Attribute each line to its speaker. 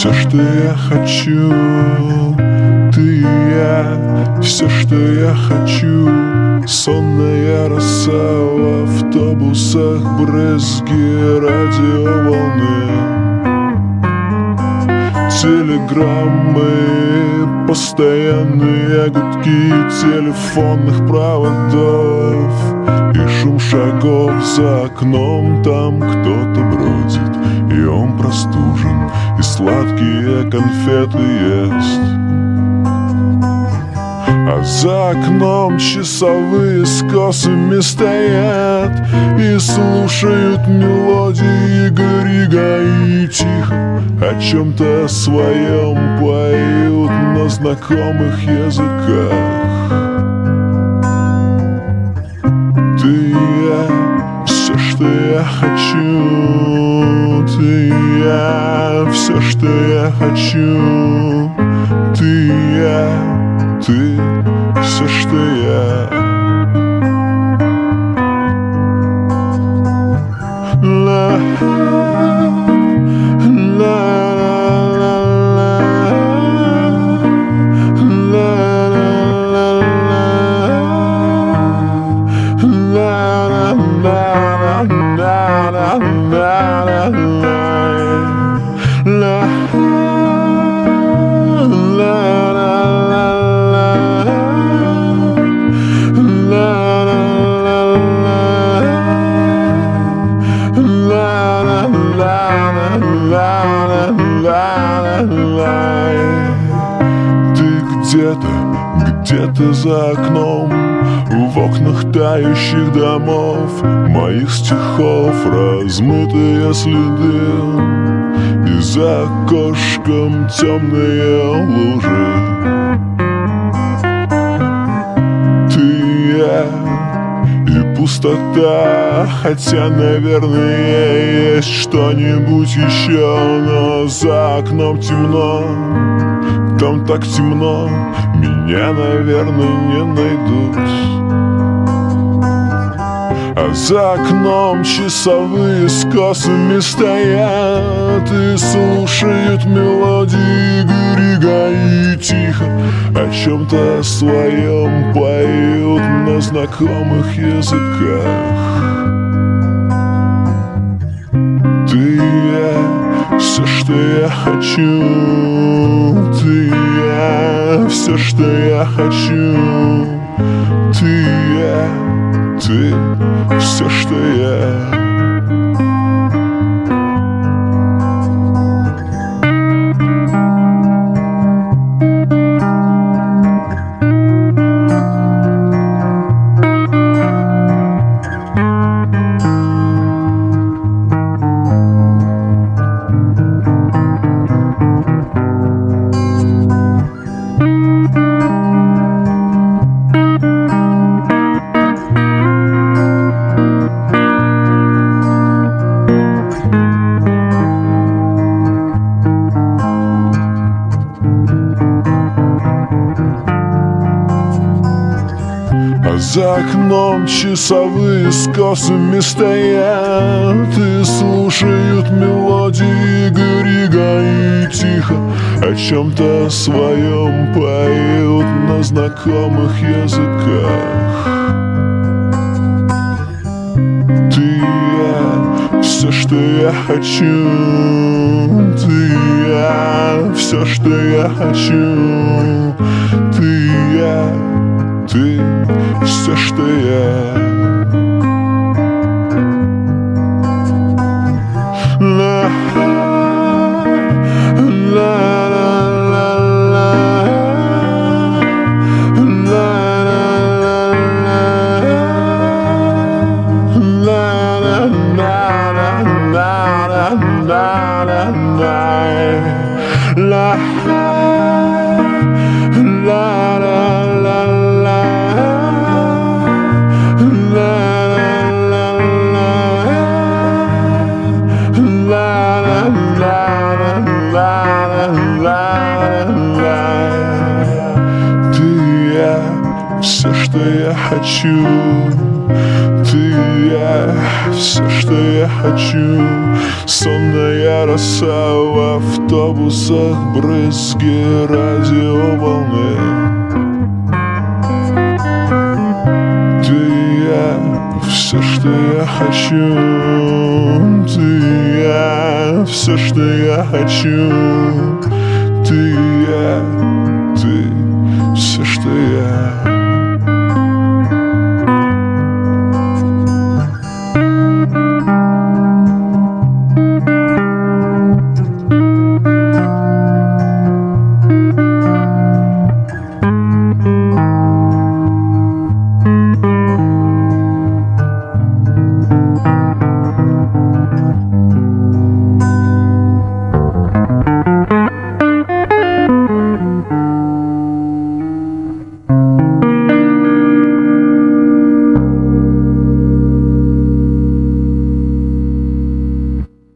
Speaker 1: Все, что я хочу, ты и я. Все, что я хочу, сонная роса в автобусах, брызги радиоволны, телеграммы, постоянные гудки телефонных проводов и шум шагов за окном. Там кто-то бродит, и он простужен, и сладкие конфеты ест. А за окном часовые с косами стоят и слушают мелодии Грига, и тихо о чем-то своем поют на знакомых языках. Ты и я, все, что я хочу, ты и я, все, что я хочу, ты и я, ты, все, что я. Ла, где-то за окном, в окнах тающих домов, моих стихов размытые следы, и за окошком темные лужи. Ты и я, и пустота, хотя, наверное, есть что-нибудь еще, но за окном темно. Там так темно, меня, наверное, не найдут. А за окном часовые с косами стоят и слушают мелодии Грига, и тихо о чем-то своем поют на знакомых языках. Ты и я, все, что я хочу, ты и я, все, что я хочу, ты и я, ты, все, что я. За окном часовые с косами стоят и слушают мелодии Грига, и тихо о чем-то своем поют на знакомых языках. Ты и я, все, что я хочу, ты и я, все, что я хочу, ты и я, ты, все, что я. Ла, ла, все, что я хочу, ты и я, все, что я хочу. Сонная роса в автобусах, брызги радиоволны. Ты и я, все, что я хочу. Ты и я, все, что я хочу. Ты и я, ты, все, что я.